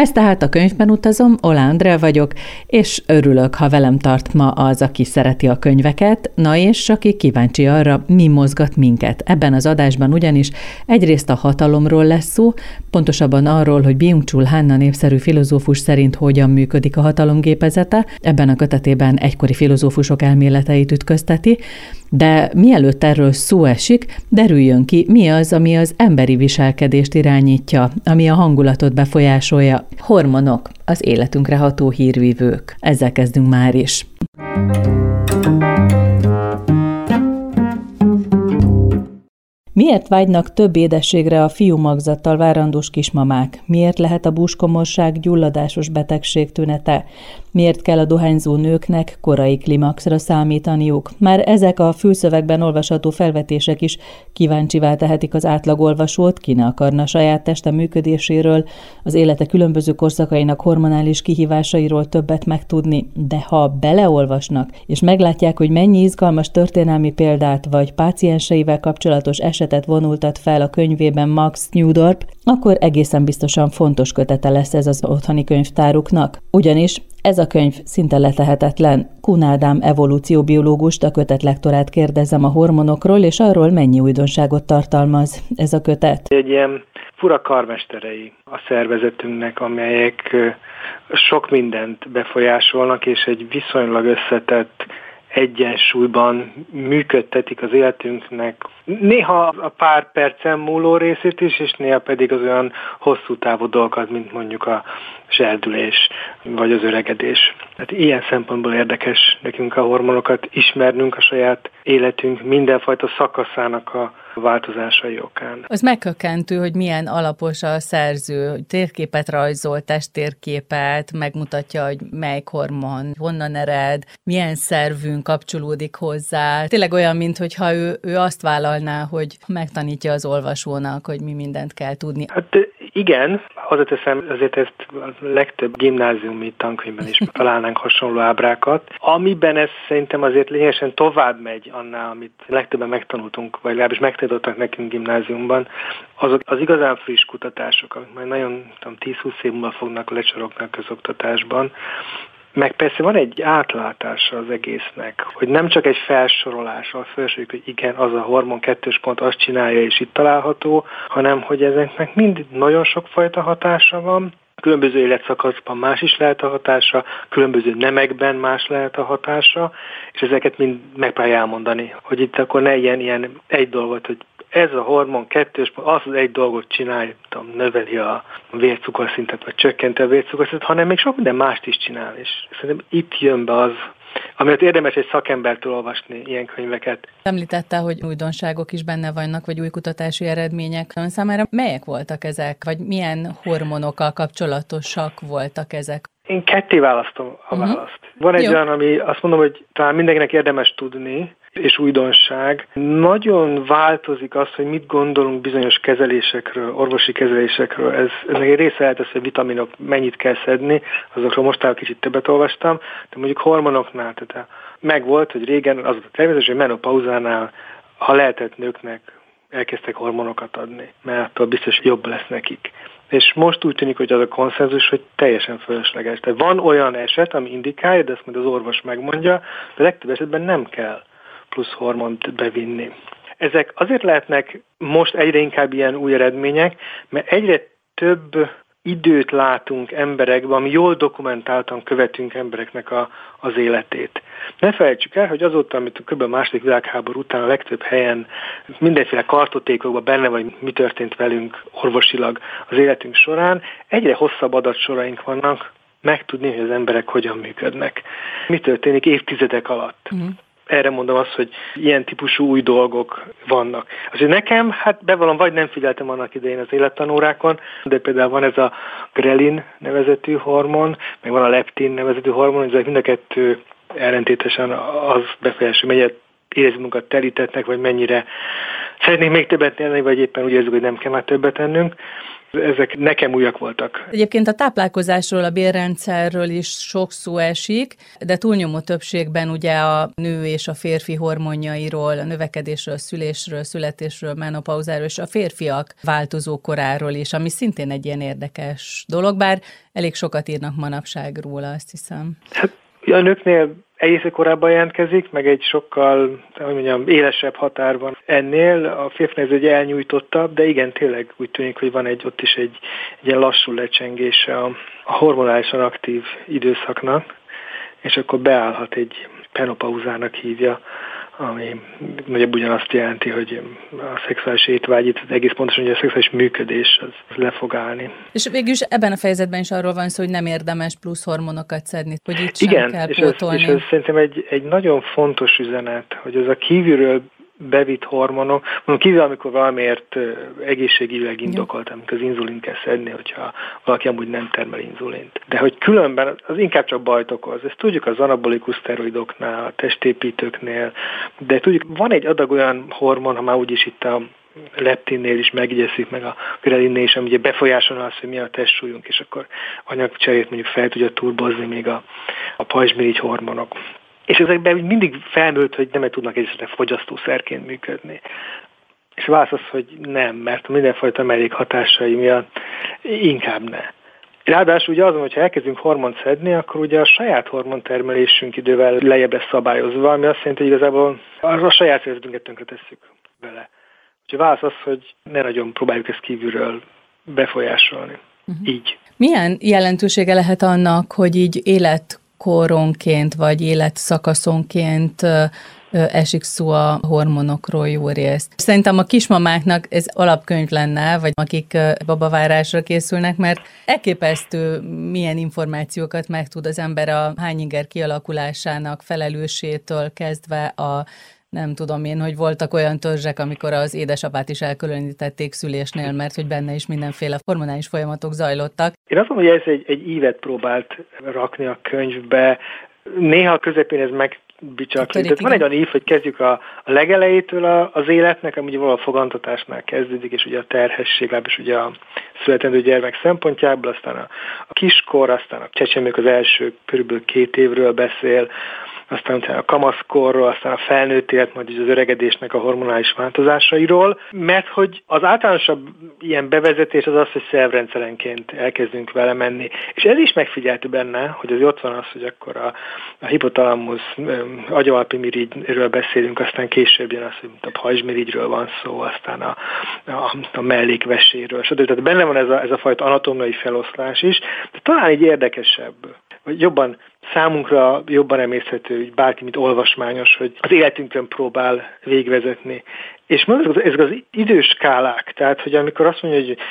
Ez tehát a Könyvben utazom, Oláh Andrea vagyok, és örülök, ha velem tart ma az, aki szereti a könyveket, na és aki kíváncsi arra, mi mozgat minket. Ebben az adásban ugyanis egyrészt a hatalomról lesz szó, pontosabban arról, hogy Byung-Chul Han népszerű filozófus szerint hogyan működik a hatalom gépezete, ebben a kötetében egykori filozófusok elméleteit ütközteti, de mielőtt erről szó esik, derüljön ki, mi az, ami az emberi viselkedést irányítja, ami a hangulatot befolyásolja. Hormonok, az életünkre ható hírvívők. Ezzel kezdünk már is. Miért vágynak több édességre a fiúmagzattal várandós kismamák? Miért lehet a búskomorság gyulladásos betegség tünete? Miért kell a dohányzó nőknek korai klimaxra számítaniuk? Már ezek a fülszövegben olvasható felvetések is kíváncsivá tehetik az átlagolvasót, ki ne akarna saját teste működéséről, az élete különböző korszakainak hormonális kihívásairól többet megtudni, de ha beleolvasnak, és meglátják, hogy mennyi izgalmas történelmi példát vagy pácienseivel kapcsolatos esetet vonultat fel a könyvében Max Newdorp, akkor egészen biztosan fontos kötete lesz ez az otthoni könyvtáruknak. Ugyanis ez a könyv szinte letehetetlen. Kun Ádám evolúcióbiológust, a kötet lektorát kérdezem a hormonokról, és arról, mennyi újdonságot tartalmaz ez a kötet. Egy ilyen fura karmesterei a szervezetünknek, amelyek sok mindent befolyásolnak, és egy viszonylag összetett egyensúlyban működtetik az életünknek. Néha a pár percen múló részét is, és néha pedig az olyan hosszú távú dolgokat, mint mondjuk a serdülés, vagy az öregedés. Tehát ilyen szempontból érdekes nekünk a hormonokat ismernünk a saját életünk mindenfajta szakaszának a változásai okán. Az meghökkentő, hogy milyen alapos a szerző, hogy térképet rajzol, testtérképet, megmutatja, hogy melyik hormon, honnan ered, milyen szervünk kapcsolódik hozzá. Tényleg olyan, mintha ő azt vállalná, hogy megtanítja az olvasónak, hogy mi mindent kell tudni. Hát igen, hozzáteszem, azért ezt a legtöbb gimnáziumi tankönyvben is találnánk hasonló ábrákat, amiben ez szerintem azért lényegesen tovább megy annál, amit legtöbben megtanultunk, vagy legalábbis megtanítottak nekünk gimnáziumban, azok az igazán friss kutatások, amik majd nagyon 10-20 év múlva fognak lecsorogni a közoktatásban. Meg persze van egy átlátása az egésznek, hogy nem csak egy felsorolással felsoroljuk, hogy igen, az a hormon 2-es pont azt csinálja és itt található, hanem hogy ezeknek mind nagyon sokfajta hatása van, különböző életszakaszban más is lehet a hatása, különböző nemekben más lehet a hatása, és ezeket mind megpróbálja elmondani, hogy itt akkor ne ilyen egy dolgot, hogy ez a hormon 2-es pont, az egy dolgot csinálja, növeli a vércukorszintet, vagy csökkenti a vércukorszintet, hanem még sok minden mást is csinál. És szerintem itt jön be az, amit érdemes egy szakembertől olvasni ilyen könyveket. Említette, hogy újdonságok is benne vannak, vagy új kutatási eredmények. Ön számára melyek voltak ezek, vagy milyen hormonokkal kapcsolatosak voltak ezek? Én ketté választom a választ. Van egy olyan, ami azt mondom, hogy talán mindenkinek érdemes tudni, és újdonság. Nagyon változik az, hogy mit gondolunk bizonyos kezelésekről, orvosi kezelésekről. Ez egy része lehet az, hogy vitaminok mennyit kell szedni, azokról mostanában kicsit többet olvastam, de mondjuk hormonoknál, tehát megvolt, hogy régen az a természetes, hogy menopauzánál, ha lehetett nőknek, elkezdtek hormonokat adni, mert attól biztos jobb lesz nekik. És most úgy tűnik, hogy az a konszenzus, hogy teljesen fölösleges. Tehát van olyan eset, ami indikálja, de ezt majd az orvos megmondja, de legtöbb esetben nem kell plusz hormont bevinni. Ezek azért lehetnek most egyre inkább ilyen új eredmények, mert egyre több időt látunk emberekben, ami jól dokumentáltan követünk embereknek az életét. Ne felejtsük el, hogy azóta, amit kb. A II. Világháború után a legtöbb helyen mindenféle kartotékokban benne vagy mi történt velünk orvosilag az életünk során, egyre hosszabb adatsoraink vannak megtudni, hogy az emberek hogyan működnek. Mi történik évtizedek alatt. Erre mondom azt, hogy ilyen típusú új dolgok vannak. Azért nekem, bevallom, vagy nem figyeltem annak idején az élettanórákon, de például van ez a grelin nevezetű hormon, meg van a leptin nevezetű hormon, ezek mind a kettő ellentétesen az befolyásolja, mennyire érezzük magunkat telítettnek, vagy mennyire szeretnénk még többet tenni, vagy éppen úgy érzünk, hogy nem kell már többet tennünk. Ezek nekem újak voltak. Egyébként a táplálkozásról, a bélrendszerről is sok szó esik, de túlnyomó többségben ugye a nő és a férfi hormonjairól, a növekedésről, szülésről, születésről, menopauzáról és a férfiak változó koráról is, ami szintén egy ilyen érdekes dolog, bár elég sokat írnak manapság róla, azt hiszem. Hát a nőknél egészen korábban jelentkezik, meg egy sokkal, élesebb határ van ennél. A férfinál ez egy elnyújtottabb, de igen, tényleg úgy tűnik, hogy van ott is egy ilyen lassú lecsengése a hormonálisan aktív időszaknak, és akkor beállhat egy penopauzának hívja, ami nagyobb ugyanazt jelenti, hogy a szexuális étvágy, itt egész pontosan, hogy a szexuális működés az le fog állni. És végülis ebben a fejezetben is arról van szó, hogy nem érdemes plusz hormonokat szedni, hogy itt sem kell pótolni. Igen, és ez szerintem egy nagyon fontos üzenet, hogy az a kívülről bevitt hormonok, kívül, amikor valamiért egészségileg indokolt, amikor az inzulint kell szedni, hogyha valaki amúgy nem termel inzulint. De hogy különben az inkább csak bajt okoz. Ezt tudjuk az anabolikus szteroidoknál, a testépítőknél, de tudjuk, van egy adag olyan hormon, ha már úgyis itt a leptinnél is megigyezik, meg a grelinnél is, ami ugye befolyásolja azt, hogy milyen a testsúlyunk, és akkor anyagcserét mondjuk fel tudja turbozni még a pajzsmirigy hormonok. És ezekben mindig felmerült, hogy nem tudnak egyszerűen fogyasztószerként működni. És válasz az, hogy nem, mert mindenfajta mellékhatásai miatt inkább ne. Ráadásul ugye azon, hogyha elkezdünk hormont szedni, akkor ugye a saját hormontermelésünk idővel lejjebb lesz szabályozva, ami azt jelenti, hogy igazából a saját szervezetünket tönkretesszük vele. Úgyhogy válasz az, hogy ne nagyon próbáljuk ezt kívülről befolyásolni. Így. Milyen jelentősége lehet annak, hogy így életkoronként vagy életszakaszonként esik szó a hormonokról jó részt? Szerintem a kismamáknak ez alapkönyv lenne, vagy akik babavárásra készülnek, mert elképesztő milyen információkat megtud az ember a hányinger kialakulásának felelőssétől kezdve a nem tudom én, hogy voltak olyan törzsek, amikor az édesapát is elkülönítették szülésnél, mert hogy benne is mindenféle hormonális folyamatok zajlottak. Én azt mondom, hogy ez egy ívet próbált rakni a könyvbe. Néha a közepén ez megbicsaklik. Tehát van egy olyan ív, hogy kezdjük a legelejétől az életnek, ami ugye valahol fogantatásnál kezdődik, és ugye a terhesség, legalábbis ugye a születendő gyermek szempontjából, aztán a kiskor, aztán a csecsemők az első körülbelül 2 évről beszél, aztán utána a kamaszkorról, aztán a felnőtt élet, majd az öregedésnek a hormonális változásairól, mert hogy az általánosabb ilyen bevezetés az az, hogy szervrendszerenként elkezdünk vele menni. És ez is megfigyeltő benne, hogy az ott van az, hogy akkor a hipotalamusz agyalpimirigyről beszélünk, aztán később jön az, hogy a pajzsmirigyről van szó, aztán a mellékveséről. Tehát benne van ez a fajta anatómiai feloszlás is, de talán így érdekesebb, vagy jobban számunkra jobban emészhető, hogy bárki, mint olvasmányos, hogy az életünkön próbál végvezetni. És ezek az időskálák, tehát, hogy amikor azt mondja, hogy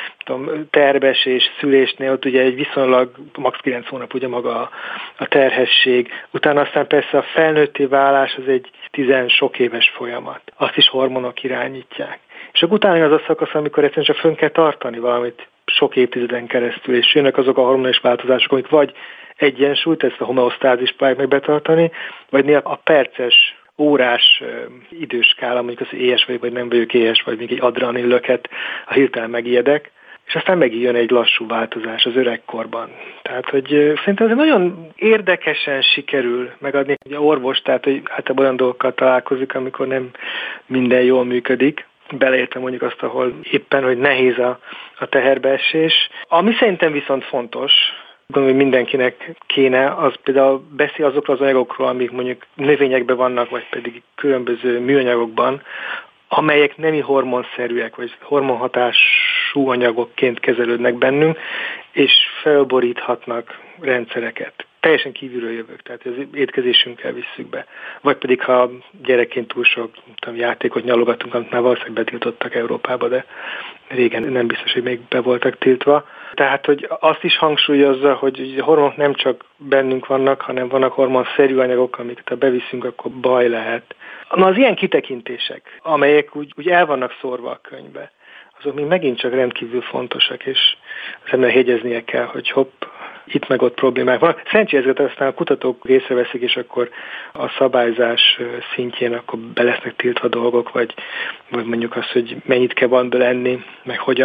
terhes és szülésnél, ott ugye egy viszonylag max. 9 hónap ugye maga a terhesség, utána aztán persze a felnőtté válás az egy 10 sok éves folyamat. Azt is hormonok irányítják. És akkor utána az a szakasz, amikor egyszerűen csak fönn kell tartani valamit sok évtizeden keresztül, és jönnek azok a hormonális változások, amik vagy egyensúlyt, ezt a homeosztázis próbálják meg betartani, vagy néha a perces, órás időskála, mondjuk az éhes vagyok, vagy nem vagyok éhes, vagy még egy adrenalin löket, a hirtelen megijedek, és aztán megjön egy lassú változás az öregkorban. Tehát, hogy szerintem ez nagyon érdekesen sikerül megadni egy orvos, tehát, hogy általában olyan dolgokkal találkozik, amikor nem minden jól működik, beleértve mondjuk azt, ahol éppen, hogy nehéz a teherbeesés. Ami szerintem viszont fontos, gondolom, hogy mindenkinek kéne, az például beszél azokról az anyagokról, amik mondjuk növényekben vannak, vagy pedig különböző műanyagokban, amelyek nemi hormonszerűek, vagy hormonhatású anyagokként kezelődnek bennünk, és felboríthatnak rendszereket. Teljesen kívülről jövök, tehát az étkezésünkkel visszük be. Vagy pedig, ha gyerekként túl sok játékot nyalogatunk, amit már valószínűleg betiltottak Európába, de régen nem biztos, hogy még be voltak tiltva. Tehát, hogy azt is hangsúlyozza, hogy a hormonok nem csak bennünk vannak, hanem vannak hormonszerű anyagok, amiket ha beviszünk, akkor baj lehet. Na, az ilyen kitekintések, amelyek úgy el vannak szórva a könyvbe, azok még megint csak rendkívül fontosak, és az ember hegyeznie kell, hogy hopp, itt meg ott problémák van. Szerencsére ezeket aztán a kutatók észreveszik, és akkor a szabályzás szintjén akkor be lesznek tiltva dolgok, vagy mondjuk az, hogy mennyit kell van enni, meg hogyan.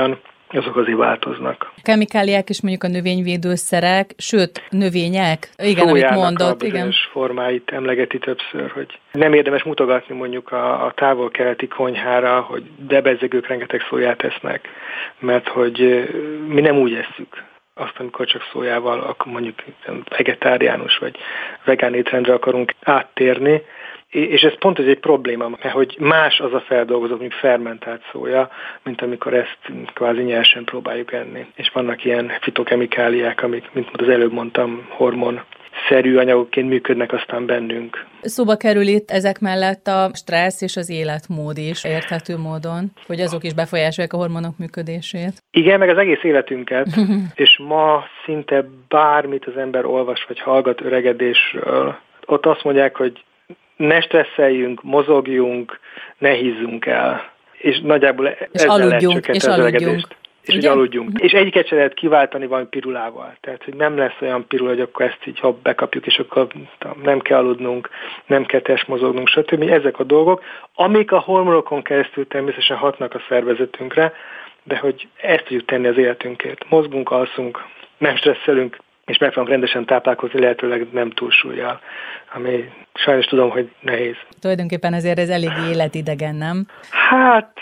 azok azért változnak. A kemikáliák is mondjuk a növényvédőszerek, sőt, növények, igen, amit mondott. Igen. Formáit emlegeti többször, hogy nem érdemes mutogatni mondjuk a távol-keleti konyhára, hogy bebezzegők rengeteg szóját esznek, mert hogy mi nem úgy esszük azt, amikor csak szójával, akkor mondjuk vegetáriánus vagy vegán étrendre akarunk áttérni, és ez pont egy probléma, mert hogy más az a feldolgozott, mint fermentált szója, mint amikor ezt kvázi nyersen próbáljuk enni. És vannak ilyen fitokemikáliák, amik, mint az előbb mondtam, hormonszerű anyagokként működnek aztán bennünk. Szóba kerül itt ezek mellett a stressz és az életmód is érthető módon, hogy azok is befolyásolják a hormonok működését. Igen, meg az egész életünket, és ma szinte bármit az ember olvas vagy hallgat öregedésről, ott azt mondják, hogy ne stresszeljünk, mozogjunk, ne hízzunk el. És nagyjából ezzel lehet csökkenteni az öregedést. És hogy aludjunk. És egyiket se lehet kiváltani valami pirulával. Tehát, hogy nem lesz olyan pirula, hogy akkor ezt így bekapjuk, és akkor nem kell aludnunk, nem kell testmozognunk, stb. Ezek a dolgok, amik a hormonokon keresztül természetesen hatnak a szervezetünkre, de hogy ezt tudjuk tenni az életünkért. Mozgunk, alszunk, nem stresszelünk, és megpróbálunk rendesen táplálkozni, lehetőleg nem túlsúllyal, ami sajnos tudom, hogy nehéz. Tulajdonképpen ezért ez elég életidegen, nem? Hát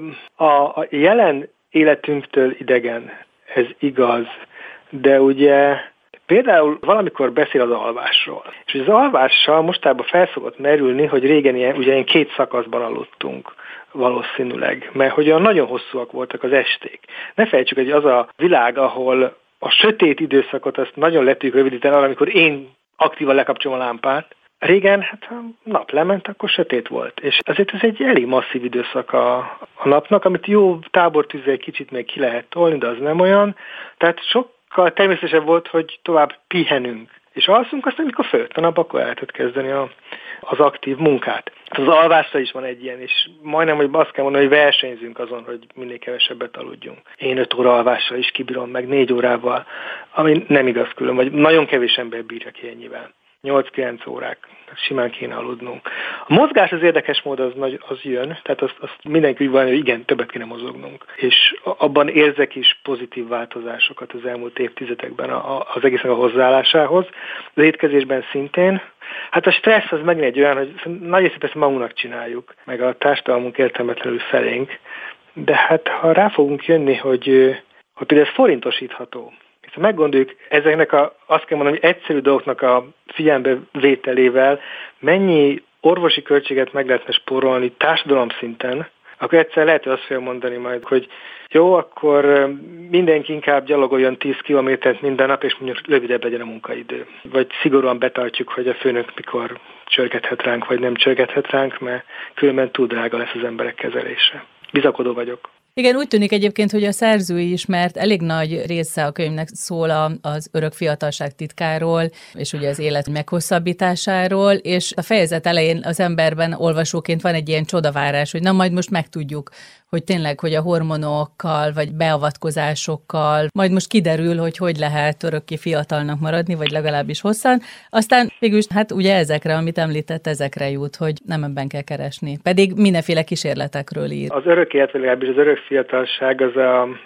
a jelen életünktől idegen, ez igaz, de ugye például valamikor beszél az alvásról. És az alvással mostában felszokott merülni, hogy régen ilyen 2 szakaszban aludtunk valószínűleg, mert hogy olyan nagyon hosszúak voltak az esték. Ne felejtsük, hogy az a világ, ahol a sötét időszakot azt nagyon le tudjuk rövidíteni arra, amikor én aktívan lekapcsolom a lámpát. Régen, hát ha nap lement, akkor sötét volt. És azért ez egy elég masszív időszak a napnak, amit jó tábortűzzel egy kicsit még ki lehet tolni, de az nem olyan. Tehát sokkal természetesebb volt, hogy tovább pihenünk. És alszunk, aztán amikor fölött a nap, akkor el lehetett kezdeni az aktív munkát. Az alvásra is van egy ilyen, és majdnem, hogy azt kell mondani, hogy versenyzünk azon, hogy minél kevesebbet aludjunk. Én 5 óra alvással is kibírom, meg 4 órával, ami nem igaz külön, vagy nagyon kevés ember bírja ki ennyivel. 8-9 órák, simán kéne aludnunk. A mozgás az érdekes mód, az jön, tehát azt mindenki úgy van, hogy igen, többet kéne mozognunk. És abban érzek is pozitív változásokat az elmúlt évtizedekben az egésznek a hozzáállásához. Az étkezésben szintén. Hát a stressz az megint egy olyan, hogy nagy részét ezt magunknak csináljuk, meg a társadalmunk értelmetlenül felénk, de hát ha rá fogunk jönni, hogy ez forintosítható, ha meggondoljuk ezeknek azt kell mondani, hogy egyszerű dolgoknak a figyelembevételével mennyi orvosi költséget meg lehetne spórolni társadalom szinten, akkor egyszer lehet, hogy azt fogja mondani majd, hogy jó, akkor mindenki inkább gyalogoljon 10 kilométert minden nap, és mondjuk rövidebb legyen a munkaidő. Vagy szigorúan betartjuk, hogy a főnök mikor csörgethet ránk, vagy nem csörgethet ránk, mert különben túl drága lesz az emberek kezelése. Bizakodó vagyok. Igen, úgy tűnik egyébként, hogy a szerzői is, mert elég nagy része a könyvnek szól az örök fiatalság titkáról, és ugye az élet meghosszabbításáról, és a fejezet elején az emberben olvasóként van egy ilyen csodavárás, hogy na majd most megtudjuk, hogy tényleg, hogy a hormonokkal, vagy beavatkozásokkal, majd most kiderül, hogy lehet örökké fiatalnak maradni, vagy legalábbis hosszan. Aztán végülis, hát ugye ezekre, amit említett, ezekre jut, hogy nem ebben kell keresni. Pedig mindenféle kísérletekről ír. Az örök élet, vagy legalábbis az örök fiatalság az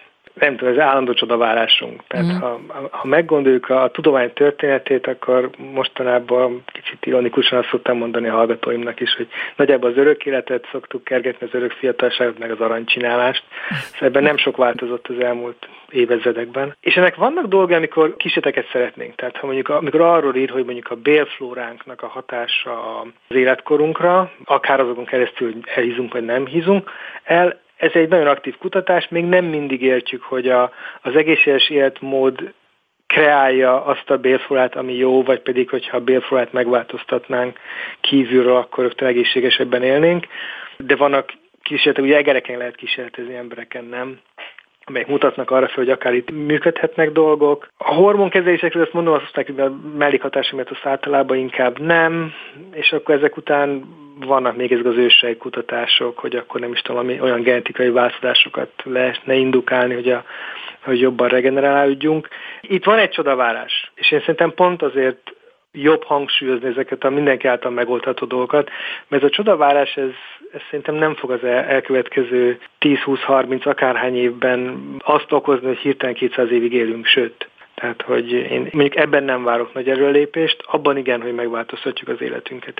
az állandó csodavárásunk. Tehát ha meggondoljuk a tudomány történetét, akkor mostanában kicsit ironikusan azt szoktam mondani a hallgatóimnak is, hogy nagyjából az örök életet szoktuk kergetni, az örök fiatalságot, meg az aranycsinálást. Szóval ebben nem sok változott az elmúlt évezredekben. És ennek vannak dolgai, amikor kísérleteket szeretnénk. Tehát ha mondjuk, amikor arról ír, hogy mondjuk a bélflóránknak a hatása az életkorunkra, akár azokon keresztül, hogy elhízunk vagy nem hízunk el, ez egy nagyon aktív kutatás, még nem mindig értjük, hogy az egészséges életmód kreálja azt a bélflórát, ami jó, vagy pedig, hogyha a bélflórát megváltoztatnánk kívülről, akkor rögtön egészségesebben élnénk. De vannak kísérletek, ugye egereken lehet kísérletezni, embereken nem, amelyek mutatnak arra fel, hogy akár itt működhetnek dolgok. A hormonkezelésekről azt mondom, azt mondják, hogy a mellékhatása miatt azt általában inkább nem, és akkor ezek után vannak még ezek az őssejt kutatások, hogy akkor nem is tudom, olyan genetikai változásokat lehetne indukálni, hogy jobban regenerálódjunk. Itt van egy csodavárás, és én szerintem pont azért jobb hangsúlyozni ezeket a mindenki által megoldható dolgokat, mert ez a csodavárás, ez szerintem nem fog az elkövetkező 10-20-30 akárhány évben azt okozni, hogy hirtelen 200 évig élünk, sőt. Tehát, hogy én mondjuk ebben nem várok nagy előrelépést, abban igen, hogy megváltoztatjuk az életünket,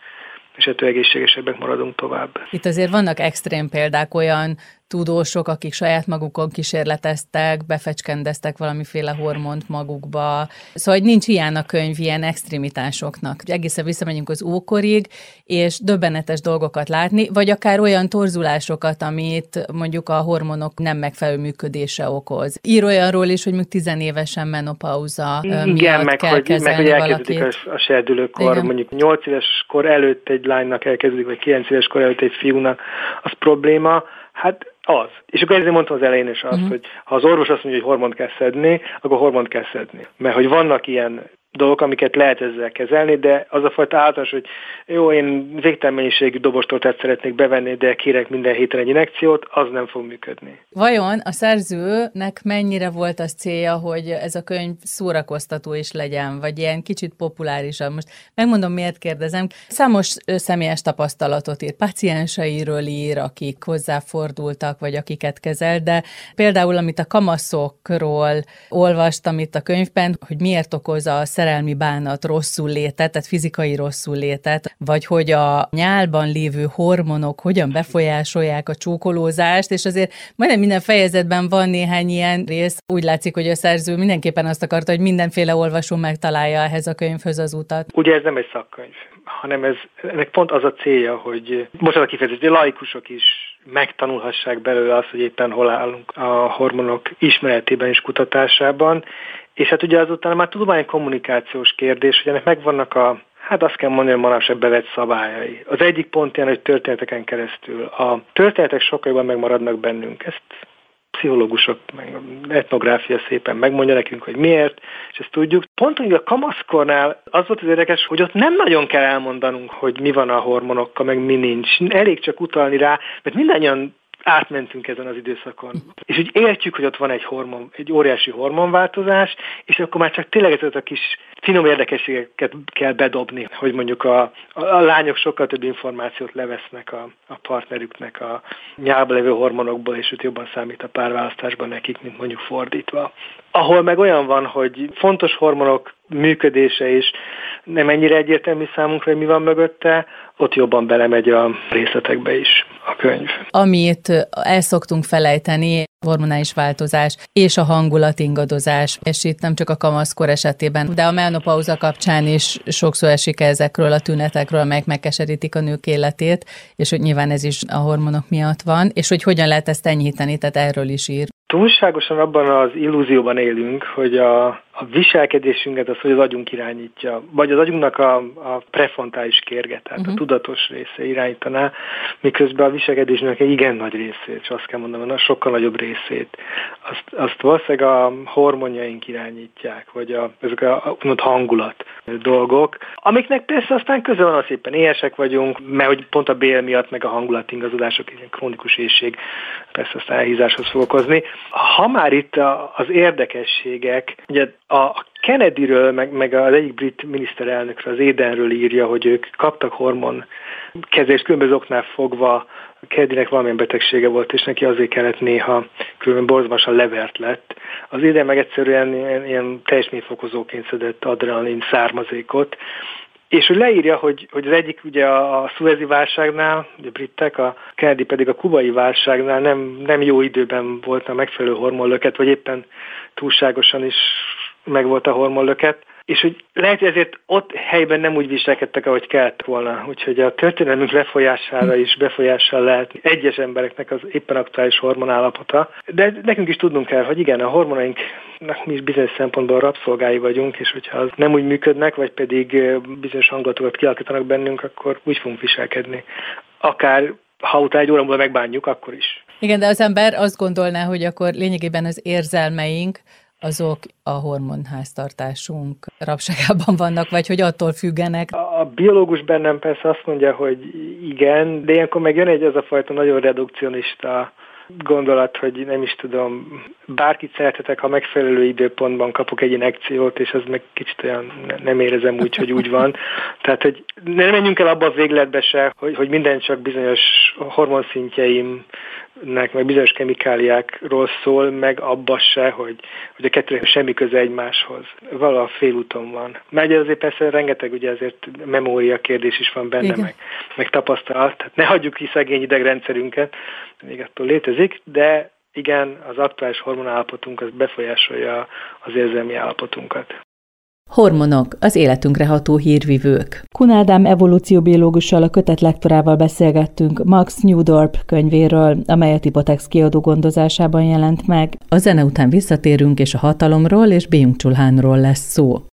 és ettől egészségesebbek maradunk tovább. Itt azért vannak extrém példák, olyan tudósok, akik saját magukon kísérleteztek, befecskendeztek valamiféle hormont magukba. Szóval hogy nincs ilyen a könyv ilyen extremitásoknak. Egészen visszamegyünk az ókorig, és döbbenetes dolgokat látni, vagy akár olyan torzulásokat, amit mondjuk a hormonok nem megfelelő működése okoz. Ír olyanról is, hogy még 10 évesen menopauza miatt kell kezelni meg hogy elkezdődik a serdülőkor, igen. Mondjuk 8 éves kor előtt egy lánynak elkezdődik, vagy 9 éves kor előtt egy fiúnak, az probléma. Hát az. És akkor ezért mondtam az elején is azt, hogy ha az orvos azt mondja, hogy hormont kell szedni, akkor hormont kell szedni. Mert hogy vannak ilyen dolgok, amiket lehet ezzel kezelni, de az a fajta általános, hogy jó, én végtelen mennyiségű dobostortát szeretnék bevenni, de kérek minden héten egy injekciót, az nem fog működni. Vajon a szerzőnek mennyire volt az célja, hogy ez a könyv szórakoztató is legyen, vagy ilyen kicsit populárisabb? Most megmondom, miért kérdezem. Számos személyes tapasztalatot ír, pácienseiről ír, akik hozzáfordultak, vagy akiket kezel, de például, amit a kamaszokról olvastam itt a könyvben, hogy miért okoz a szerelmi bánat rosszul létet, tehát fizikai rosszul létet, vagy hogy a nyálban lévő hormonok hogyan befolyásolják a csókolózást, és azért majdnem minden fejezetben van néhány ilyen rész. Úgy látszik, hogy a szerző mindenképpen azt akarta, hogy mindenféle olvasó megtalálja ehhez a könyvhöz az utat. Ugye ez nem egy szakkönyv, hanem ennek pont az a célja, hogy bocsánat kifejezés, hogy laikusok is megtanulhassák belőle azt, hogy éppen hol állunk a hormonok ismeretében és kutatásában. És hát ugye azután már tudományi kommunikációs kérdés, hogy ennek megvannak azt kell mondani, hogy manapság bevett szabályai. Az egyik pont ilyen, hogy történeteken keresztül. A történetek sokkal jobban megmaradnak bennünk. Ezt pszichológusok, meg etnográfia szépen megmondja nekünk, hogy miért, és ezt tudjuk. Pont úgy a kamaszkornál az volt az érdekes, hogy ott nem nagyon kell elmondanunk, hogy mi van a hormonokkal, meg mi nincs. Elég csak utalni rá, mert mindannyian átmentünk ezen az időszakon. És úgy értjük, hogy ott van egy óriási hormonváltozás, és akkor már csak tényleg ezeket a kis finom érdekességeket kell bedobni, hogy mondjuk a lányok sokkal több információt levesznek a partnerüknek a nyálba levő hormonokból, és ott jobban számít a párválasztásban nekik, mint mondjuk fordítva. Ahol meg olyan van, hogy fontos hormonok működése is nem ennyire egyértelmű számunkra, hogy mi van mögötte, ott jobban belemegy a részletekbe is a könyv. Amit el szoktunk felejteni, hormonális változás és a hangulatingadozás, és itt nem csak a kamaszkor esetében, de a menopauza kapcsán is sokszor esik ezekről a tünetekről, amelyek megkeserítik a nők életét, és hogy nyilván ez is a hormonok miatt van, és hogy hogyan lehet ezt enyhíteni, tehát erről is ír. Túlságosan abban az illúzióban élünk, hogy a viselkedésünket az, hogy az agyunk irányítja, vagy az agyunknak a prefrontális kérge, tehát a tudatos része irányítaná, miközben a viselkedésünknek egy igen nagy részét, és azt kell mondanom, a sokkal nagyobb részét, azt valószínűleg a hormonjaink irányítják, vagy ezek a hangulat dolgok, amiknek persze aztán köze van, az éppen éhesek vagyunk, mert hogy pont a bél miatt, meg a hangulatingazodások, ilyen krónikus éhség, persze aztán elhízáshoz fog okozni. Ha már itt az érdekességek, ugye a Kennedyről, meg az egyik brit miniszterelnökről, az Edenről írja, hogy ők kaptak hormonkezést különböző oknál fogva, Kennedynek valamilyen betegsége volt, és neki azért kellett néha különben borzalmasan levert lett. Az Eden meg egyszerűen ilyen teljesményfokozóként szedett adrenalin származékot, és hogy leírja, hogy az egyik ugye a szuezi válságnál, ugye a britek, a Kennedy pedig a kubai válságnál nem jó időben volt a megfelelő hormonlöket, vagy éppen túlságosan is megvolt a hormonlöket, és hogy lehet, hogy ezért ott helyben nem úgy viselkedtek, ahogy kellett volna. Úgyhogy a történelmünk lefolyására is befolyással lehet egyes embereknek az éppen aktuális hormonállapota. De nekünk is tudnunk kell, hogy igen, a hormonainknak mi is bizonyos szempontból rabszolgái vagyunk, és hogyha az nem úgy működnek, vagy pedig bizonyos hangulatokat kialakítanak bennünk, akkor úgy fogunk viselkedni. Akár ha utána egy óra múlva megbánjuk, akkor is. Igen, de az ember azt gondolná, hogy akkor lényegében az érzelmeink azok a hormonháztartásunk rabságában vannak, vagy hogy attól függenek? A biológus bennem persze azt mondja, hogy igen, de ilyenkor meg jön az a fajta nagyon redukcionista gondolat, hogy nem is tudom, bárkit szerethetek, ha megfelelő időpontban kapok egy injekciót, és az meg kicsit olyan nem érezem úgy, hogy úgy van. Tehát, hogy ne menjünk el abba a végletbe se, hogy minden csak bizonyos hormonszintjeimnek, meg bizonyos kemikáliákról szól, meg abba se, hogy a kettőnek semmi köze egymáshoz. Valahol félúton van. Mert azért persze rengeteg ugye azért memória kérdés is van benne, meg tapasztalat. Tehát ne hagyjuk ki szegény idegrendszerünket, még attól létezik, de igen, az aktuális hormonállapotunk az befolyásolja az érzelmi állapotunkat. Hormonok, az életünkre ható hírvivők. Kun Ádám evolúcióbiológussal, a Kötet lektorával beszélgettünk Max Newdorp könyvéről, amely a Tipotex kiadó gondozásában jelent meg. A zene után visszatérünk, és a hatalomról és Byung-Chul Hanról lesz szó.